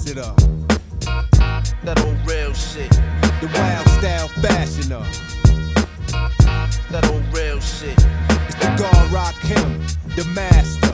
ambassador. That old real shit. The wild style fashioner. That old real shit. It's the God Rakim, the master.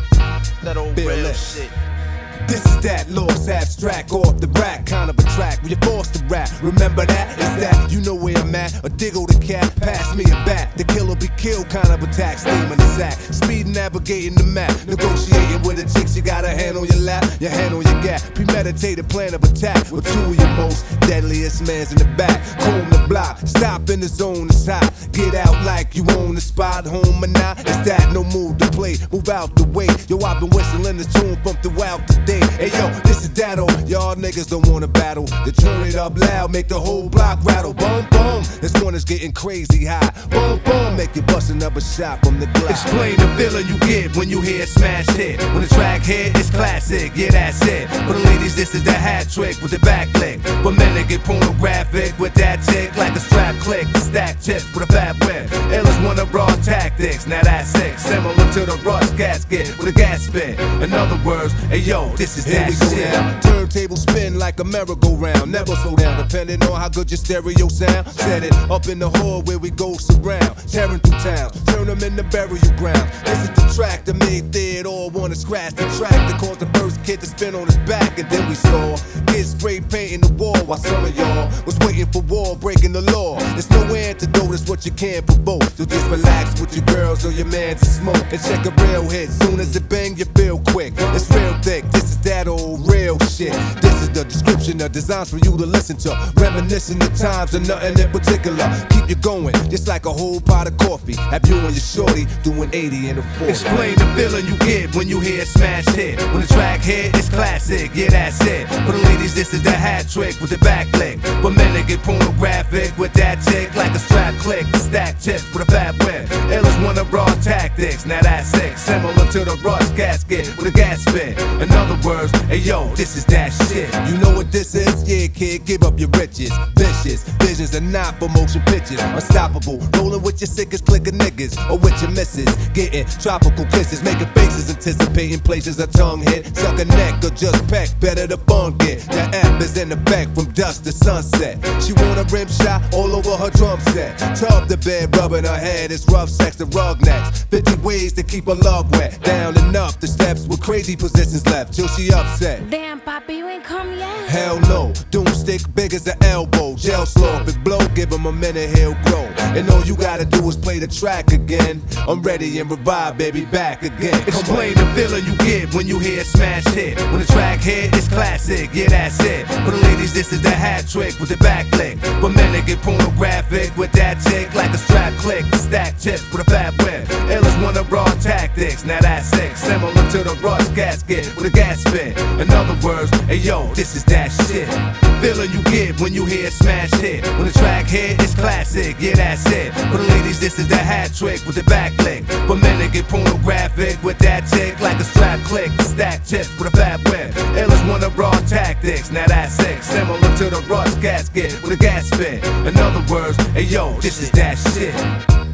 That old Feel real it. shit. This is that lost abstract off the rack kind of a track where you're forced to rap. Remember that? It's that you know where I'm at. A diggle the cat, pass me a bat. The killer be killed kind of attack. Steam in the sack. Speed navigating the map. Negotiating with the chicks. You got a hand on your lap, your hand on your gap. Premeditated plan of attack with two of your most deadliest mans in the back. Comb the block, stop in the zone, it's hot. Get out like you own the spot, home or not. It's that no move to play. Move out the way. Yo, I've been whistling this tune from throughout the day. Hey yo, this is Datto. Y'all niggas don't wanna battle. They turn it up loud, make the whole block rattle. Boom, boom. This one is getting crazy high. Boom, boom. Make you bust another shot from the Glock. Explain the feeling you get when you hear smash hit. When the track hit, it's classic. Yeah, that's it. For the ladies, this is the hat trick with the back lick. For men, they get pornographic with that tick like a strap click. Stack chips with a fat whip. Illest one of raw tactics. Now that's sick. Similar to the rust gasket with a gas spit. In other words, hey yo, this is that shit. Turntable spin like a merry-go-round. Never slow down, depending on how good your stereo sound. Set it up in the hall where we go surround. Tearing through town, turn them into burial ground. This is the track that made Theodore wanna scratch the track that caused the first kid to spin on his back. And then we saw kids spray painting the wall while some of y'all was waiting for war, breaking the law. There's no antidote, it's what you can't provoke. So just relax with your girls or your man to smoke. And check a real hit, soon as it bang you feel quick. It's real thick, this is that old real shit. This is the description of designs for you to listen to. Reminiscing the times and nothing in particular. Keep you going, just like a whole pot of coffee. Have you and your shorty doing 80 in a 40. Explain the feeling you get when you hear smash hit. When the track hit, it's classic, yeah that's it. For the ladies, this is the hat trick with the back lick. For men, they get pornographic with that tick like a strap click. Stack chips with a fat whip. Illest one of raw tactics, now that's sick. Similar to the rust gasket with a gas spit. In other words, hey yo, this is that shit. You know what this is? Yeah kid, give up your riches. Vicious, visions are not for motion pictures. Unstoppable, rolling with your sickest clique of niggas. Or with your misses, getting tropical kisses. Making faces, anticipating places a tongue hit. Suck a neck or just peck, better the fun get. Your app is in effect from dusk to sunset. She want a rim shot all over her drum set. Tub the bed, rubbing her head, it's rough sex to rug necks. 50 ways to keep her love wet. Down and up the steps with crazy positions left till she upset. Damn, Poppy, you ain't come yet. Hell no, doomstick big as an elbow. Gel slow, big blow, give him a minute, he'll grow. And all you gotta do is play the track again. I'm ready and revive, baby, back again. Explain the feeling you get when you hear smash hit. When the track hit, it's classic, yeah that's it. For the ladies, this is the hat trick with the back lick. For men, they get pornographic with that tick like a strap click. Stack chips with a fat whip. Illest one of raw tactics, now that's sick. Similar to the rust gasket with a gas spit. In other words, hey yo, this is that shit. Feeling you get when you hear smash hit. When the track hit, it's classic, yeah that's it. For the ladies, this is the hat trick with the back lick. For men, they get pornographic with that tick like a strap click. Stack chips with a fat whip. Illest one of raw tactics, now that's sick. Similar to the rust gasket with a gas spit. In other words, hey yo, this is that shit.